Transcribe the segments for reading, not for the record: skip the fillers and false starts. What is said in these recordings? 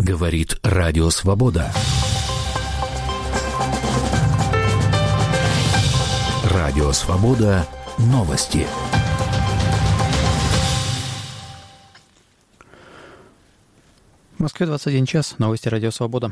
Говорит Радио Свобода. Радио Свобода. Новости. В Москве 21 час. Новости Радио Свобода.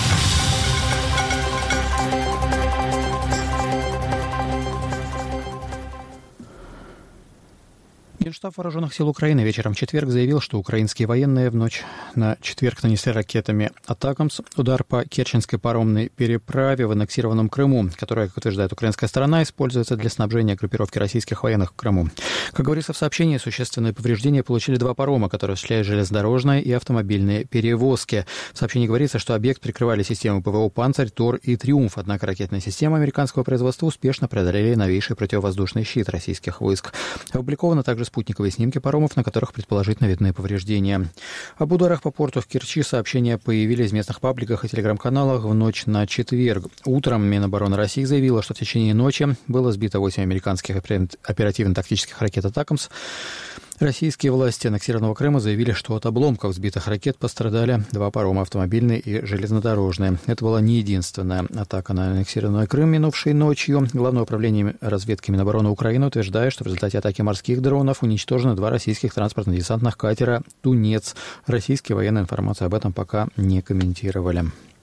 Генштаб Вооруженных сил Украины вечером в четверг заявил, что украинские военные в ночь на четверг нанесли ракетами «Атакамс» удар по Керченской паромной переправе в аннексированном Крыму, которая, как утверждает украинская сторона, используется для снабжения группировки российских военных в Крыму. Как говорится в сообщении, существенные повреждения получили два парома, которые осуществляют железнодорожные и автомобильные перевозки. В сообщении говорится, что объект прикрывали системы ПВО «Панцирь», «Тор» и «Триумф», однако ракетные системы американского производства успешно преодолели новейший противовоздушный щит российских войск. Опубликовано также спутниковые снимки паромов, на которых предположительно видны повреждения. Об ударах по порту в Керчи сообщения появились в местных пабликах и телеграм-каналах в ночь на четверг. Утром Минобороны России заявила, что в течение ночи было сбито 8 американских оперативно-тактических ракет «Атакамс». Российские власти аннексированного Крыма заявили, что от обломков сбитых ракет пострадали два парома, автомобильные и железнодорожные. Это была не единственная атака на аннексированный Крым, минувшей ночью. Главное управление разведки Минобороны Украины утверждает, что в результате атаки морских дронов уничтожены два российских транспортно-десантных катера «Тунец». Российские военные информацию об этом пока не комментировали.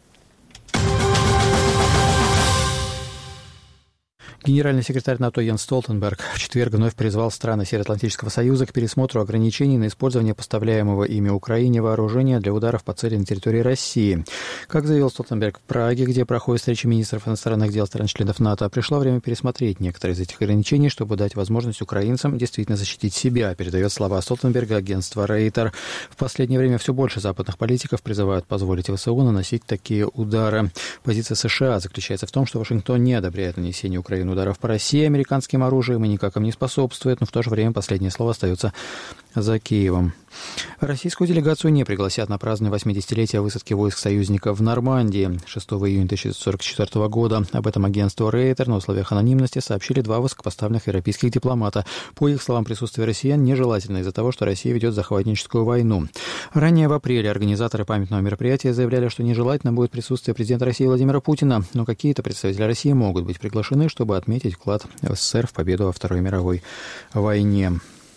Генеральный секретарь НАТО Йенс Столтенберг в четверг вновь призвал страны Североатлантического союза к пересмотру ограничений на использование поставляемого ими Украине вооружения для ударов по цели на территории России. Как заявил Столтенберг в Праге, где проходит встреча министров иностранных дел стран-членов НАТО, пришло время пересмотреть некоторые из этих ограничений, чтобы дать возможность украинцам действительно защитить себя, передает слова Столтенберга агентство Рейтер. В последнее время все больше западных политиков призывают позволить ВСУ наносить такие удары. Позиция США заключается в том, что Вашингтон не одобряет нанесение Украины ударов по России американским оружием и никак им не способствует, но в то же время последнее слово остается за Киевом. Российскую делегацию не пригласят на празднование 80-летия высадки войск союзников в Нормандии 6 июня 1944 года. Об этом агентству Рейтер на условиях анонимности сообщили два высокопоставленных европейских дипломата. По их словам, присутствие россиян нежелательно из-за того, что Россия ведет захватническую войну. Ранее в апреле организаторы памятного мероприятия заявляли, что нежелательно будет присутствие президента России Владимира Путина, но какие-то представители России могут быть приглашены, чтобы отметить вклад СССР в победу во Второй мировой войне.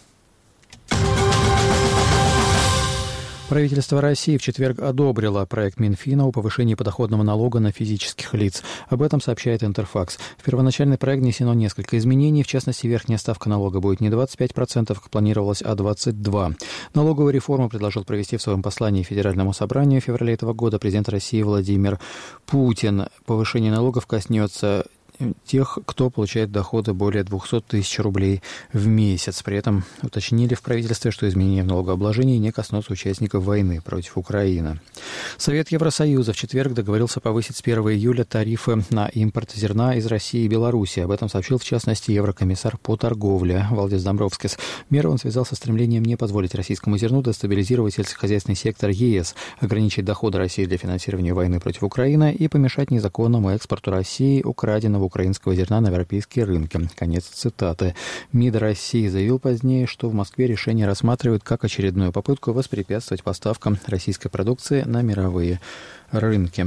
Правительство России в четверг одобрило проект Минфина о повышении подоходного налога на физических лиц. Об этом сообщает Интерфакс. В первоначальный проект внесено несколько изменений. В частности, верхняя ставка налога будет не 25%, как планировалось, а 22%. Налоговую реформу предложил провести в своем послании Федеральному собранию в феврале этого года президент России Владимир Путин. Повышение налогов коснется тех, кто получает доходы более 200 тысяч рублей в месяц. При этом уточнили в правительстве, что изменения в налогообложении не коснутся участников войны против Украины. Совет Евросоюза в четверг договорился повысить с 1 июля тарифы на импорт зерна из России и Беларуси. Об этом сообщил, в частности, еврокомиссар по торговле Валдис Домбровскис. Меру он связал со стремлением не позволить российскому зерну дестабилизировать сельскохозяйственный сектор ЕС, ограничить доходы России для финансирования войны против Украины и помешать незаконному экспорту России украденного украинского зерна на европейские рынки. Конец цитаты. МИД России заявил позднее, что в Москве решение рассматривают как очередную попытку воспрепятствовать поставкам российской продукции на мировые рынки.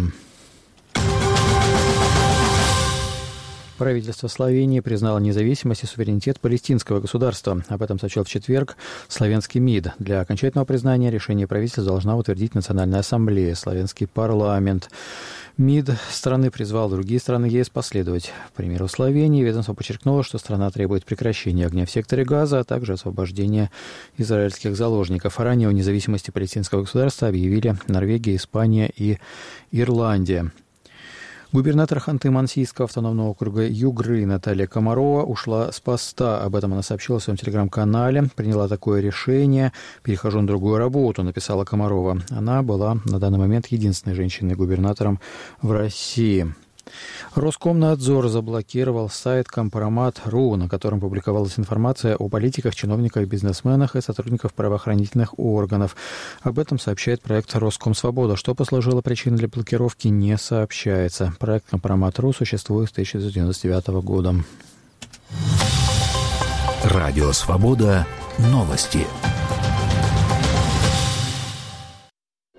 Правительство Словении признало независимость и суверенитет палестинского государства. Об этом сообщил в четверг словенский МИД. Для окончательного признания решение правительства должна утвердить Национальная ассамблея, словенский парламент. МИД страны призвал другие страны ЕС последовать примеру Словении. Ведомство подчеркнуло, что страна требует прекращения огня в секторе Газа, а также освобождения израильских заложников. Ранее о независимости палестинского государства объявили Норвегия, Испания и Ирландия. Губернатор Ханты-Мансийского автономного округа Югры Наталья Комарова ушла с поста. Об этом она сообщила в своем телеграм-канале. Приняла такое решение. «Перехожу на другую работу», написала Комарова. Она была на данный момент единственной женщиной-губернатором в России. Роскомнадзор заблокировал сайт Компромат.ру, на котором публиковалась информация о политиках, чиновниках, бизнесменах и сотрудниках правоохранительных органов. Об этом сообщает проект «Роскомсвобода». Что послужило причиной для блокировки, не сообщается. Проект Компромат.ру существует с 1999 года. Радио Свобода. Новости.